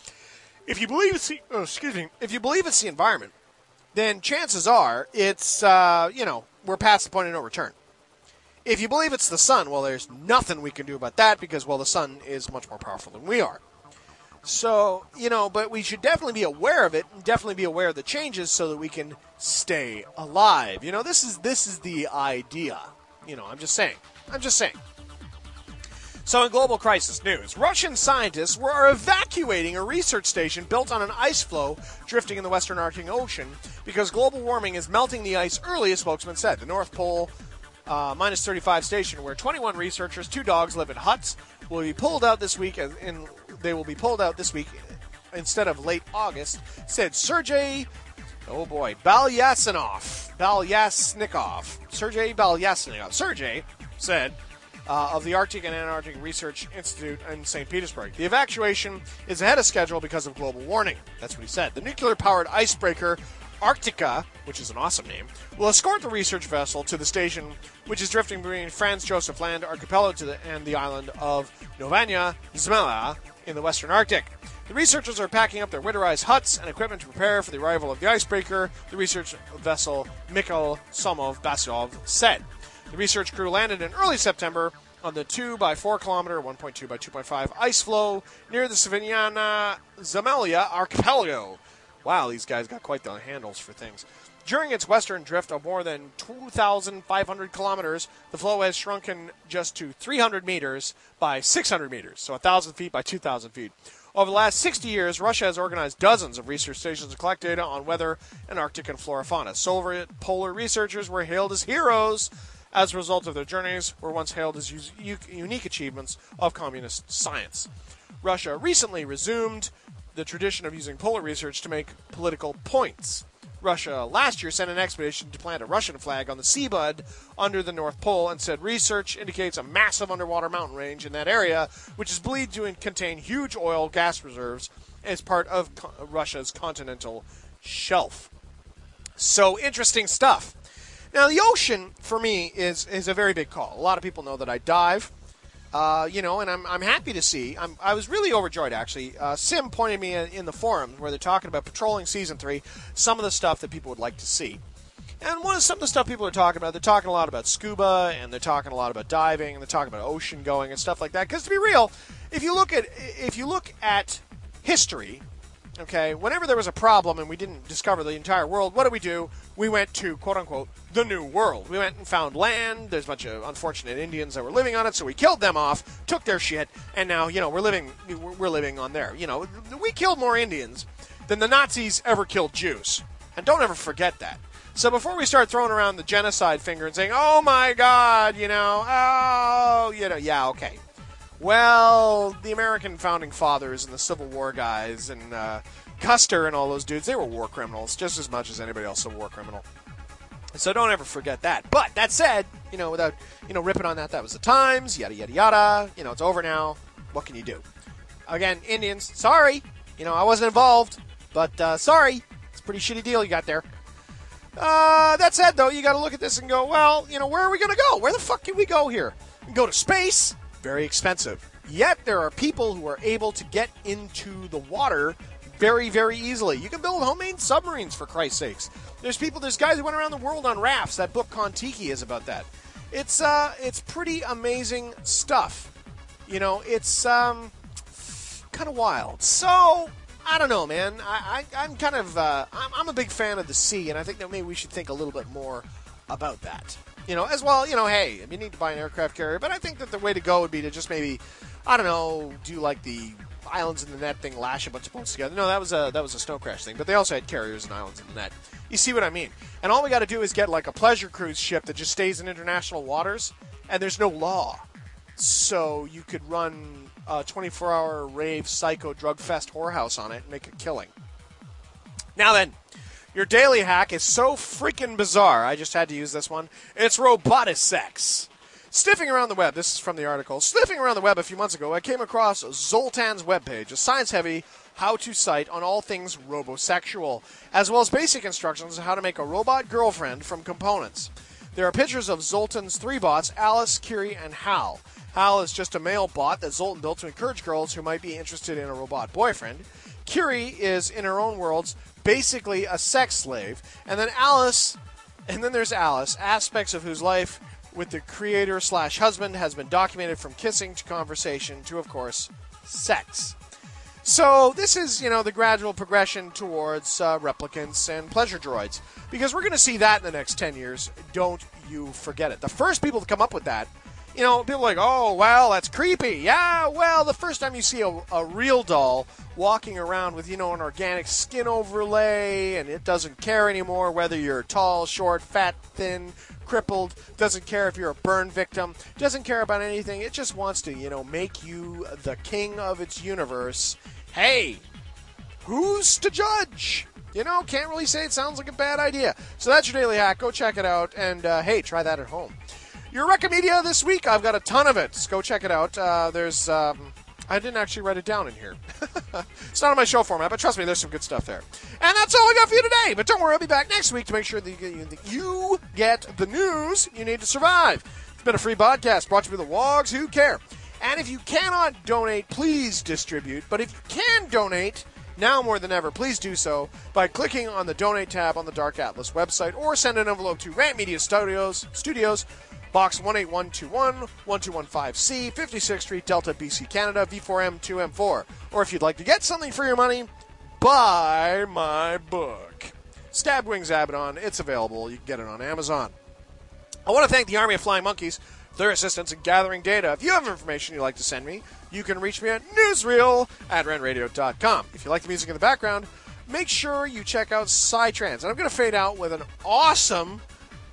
If you believe it's the, oh, excuse me, if you believe it's the environment, then chances are it's, uh, you know, we're past the point of no return. If you believe it's the sun, well, there's nothing we can do about that because, well, the sun is much more powerful than we are. So, you know, but we should definitely be aware of it and definitely be aware of the changes so that we can stay alive. You know, this is this is the idea. You know, I'm just saying. I'm just saying. So in global crisis news, Russian scientists were evacuating a research station built on an ice floe drifting in the western Arctic Ocean because global warming is melting the ice early, a spokesman said. The North Pole uh, minus thirty-five station, where twenty-one researchers, two dogs live in huts, will be pulled out this week as in They will be pulled out this week instead of late August, said Sergei, oh boy, Balyasnikov. Balyasnikov. Sergei Balyasnikov. Sergei said uh, of the Arctic and Antarctic Research Institute in Saint Petersburg. The evacuation is ahead of schedule because of global warming. That's what he said. The nuclear-powered icebreaker Arctica, which is an awesome name, will escort the research vessel to the station, which is drifting between Franz Josef Land Archipelago to the, and the island of Novaya Zemlya in the western Arctic. The researchers are packing up their winterized huts and equipment to prepare for the arrival of the icebreaker, the research vessel Mikhail Somov-Basov said. The research crew landed in early September on the two by four kilometer, one point two by two point five ice floe near the Savannah Zemlya Archipelago. Wow, these guys got quite the handles for things. During its western drift of more than two thousand five hundred kilometers, the floe has shrunken just to three hundred meters by six hundred meters, so one thousand feet by two thousand feet. Over the last sixty years, Russia has organized dozens of research stations to collect data on weather and Arctic and flora fauna. Soviet polar researchers were hailed as heroes as a result of their journeys, were once hailed as u- unique achievements of communist science. Russia recently resumed the tradition of using polar research to make political points. Russia last year sent an expedition to plant a Russian flag on the seabed under the North Pole and said research indicates a massive underwater mountain range in that area, which is believed to contain huge oil gas reserves as part of co- Russia's continental shelf. So, interesting stuff. Now, the ocean, for me, is, is a very big call. A lot of people know that I dive. Uh, you know, and I'm I'm happy to see. I'm, I was really overjoyed, actually. Uh, Sim pointed me in, in the forums where they're talking about Patrolling Season three, some of the stuff that people would like to see. And one of some of the stuff people are talking about, they're talking a lot about scuba, and they're talking a lot about diving, and they're talking about ocean going and stuff like that. Because to be real, if you look at if you look at history, okay, whenever there was a problem and we didn't discover the entire world, what did we do? We went to, quote-unquote, the New World. We went and found land. There's a bunch of unfortunate Indians that were living on it, so we killed them off, took their shit, and now, you know, we're living we're living on there. You know, we killed more Indians than the Nazis ever killed Jews. And don't ever forget that. So before we start throwing around the genocide finger and saying, oh, my God, you know, oh, you know, yeah, okay. Well, the American founding fathers and the Civil War guys and uh, Custer and all those dudes, they were war criminals just as much as anybody else was a war criminal. So don't ever forget that. But that said, you know, without, you know, ripping on that, that was the times, yada, yada, yada. You know, it's over now. What can you do? Again, Indians, sorry. You know, I wasn't involved, but uh, sorry. It's a pretty shitty deal you got there. Uh, that said, though, you got to look at this and go, well, you know, where are we going to go? Where the fuck can we go here? We can go to space. Very expensive. Yet there are people who are able to get into the water very, very easily. You can build homemade submarines, for Christ's sakes. There's people, there's guys who went around the world on rafts. That book Kon-Tiki is about that. It's uh, it's pretty amazing stuff. You know, it's um, kind of wild. So, I don't know, man. I, I, I'm kind of, uh, I'm, I'm a big fan of the sea, and I think that maybe we should think a little bit more about that. You know, as well, you know, hey, you need to buy an aircraft carrier, but I think that the way to go would be to just maybe, I don't know, do like the islands in the net thing, lash a bunch of boats together. No, that was a that was a snow crash thing, but they also had carriers and islands in the net. You see what I mean? And all we got to do is get like a pleasure cruise ship that just stays in international waters, and there's no law. So you could run a twenty-four hour rave psycho drug fest whorehouse on it and make a killing. Now then, your daily hack is so freaking bizarre, I just had to use this one. It's robotisex. Sniffing around the web, this is from the article, sniffing around the web a few months ago, I came across Zoltan's webpage, a science-heavy how-to site on all things robosexual, as well as basic instructions on how to make a robot girlfriend from components. There are pictures of Zoltan's three bots, Alice, Kiri, and Hal. Hal is just a male bot that Zoltan built to encourage girls who might be interested in a robot boyfriend. Kiri is, in her own words, basically a sex slave. And then Alice, and then there's Alice, aspects of whose life with the creator slash husband has been documented from kissing to conversation to, of course, sex. So this is, you know, the gradual progression towards uh, replicants and pleasure droids. Because we're going to see that in the next ten years. Don't you forget it. The first people to come up with that, you know, people are like, oh, well, that's creepy. Yeah, well, the first time you see a, a real doll walking around with, you know, an organic skin overlay, and it doesn't care anymore whether you're tall, short, fat, thin, crippled, doesn't care if you're a burn victim, doesn't care about anything. It just wants to, you know, make you the king of its universe. Hey, who's to judge? You know, can't really say it sounds like a bad idea. So that's your daily hack. Go check it out, and uh, hey, try that at home. Your Recomedia this week, I've got a ton of it. So go check it out. Uh, there's, um, I didn't actually write it down in here. It's not on my show format, but trust me, there's some good stuff there. And that's all I got for you today. But don't worry, I'll be back next week to make sure that you, that you get the news you need to survive. It's been a free podcast brought to you by the Wogs Who Care. And if you cannot donate, please distribute. But if you can donate, now more than ever, please do so by clicking on the Donate tab on the Dark Atlas website or send an envelope to Rant Media Studios, Studios, Box one eight one two one, one two one five C, fifty-sixth Street, Delta, B C, Canada, V four M two M four. Or if you'd like to get something for your money, buy my book, Stab Wings Abaddon. It's available. You can get it on Amazon. I want to thank the Army of Flying Monkeys for their assistance in gathering data. If you have information you'd like to send me, you can reach me at newsreel at rent radio dot com. If you like the music in the background, make sure you check out Psytrance. And I'm going to fade out with an awesome...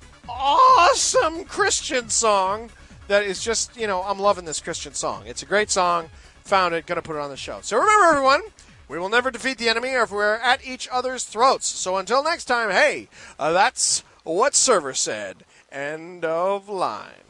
awesome Christian song that is just, you know, I'm loving this Christian song. It's a great song. Found it, gonna put it on the show. So remember, everyone, we will never defeat the enemy if we're at each other's throats. So until next time, hey, uh, that's what Server said. End of line.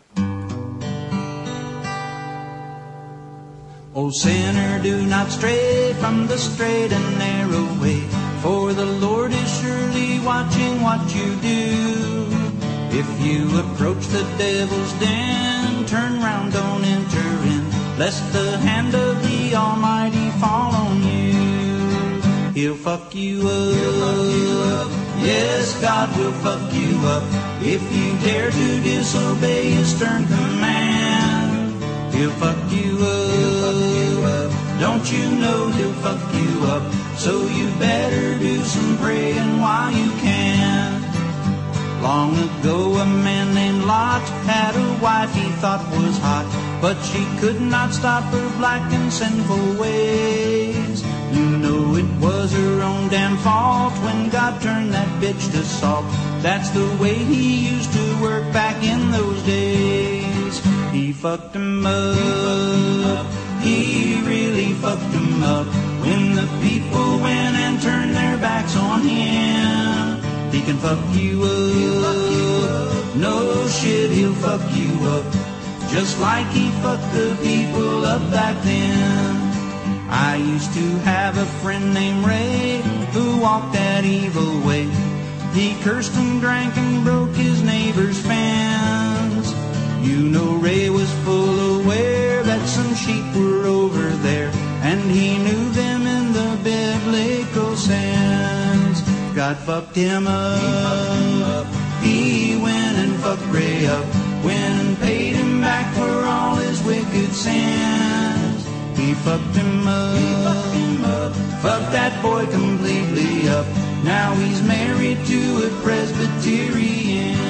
O sinner, do not stray from the straight and narrow way, for the Lord is surely watching what you do. If you approach the devil's den, turn round, don't enter in, lest the hand of the Almighty fall on you. He'll fuck you up. He'll fuck you up. Yes, God will fuck you up if you dare to disobey His stern command. He'll fuck you up. He'll fuck you up. Don't you know He'll fuck you up? So you better do some praying while you can. Long ago a man named Lot had a wife he thought was hot, but she could not stop her black and sinful ways. You know it was her own damn fault when God turned that bitch to salt. That's the way He used to work back in those days. He fucked him up. He really fucked him up when the people went and turned their backs on Him. He can fuck you up. No shit, He'll fuck you up, just like He fucked the people up back then. I used to have a friend named Ray who walked that evil way. He cursed and drank and broke his neighbor's fence. You know Ray was full aware that some sheep were and he knew them in the biblical sense. God fucked him up. He went and fucked Ray up, went and paid him back for all his wicked sins. He fucked him up. He fucked him up. Fucked that boy completely up. Now he's married to a Presbyterian.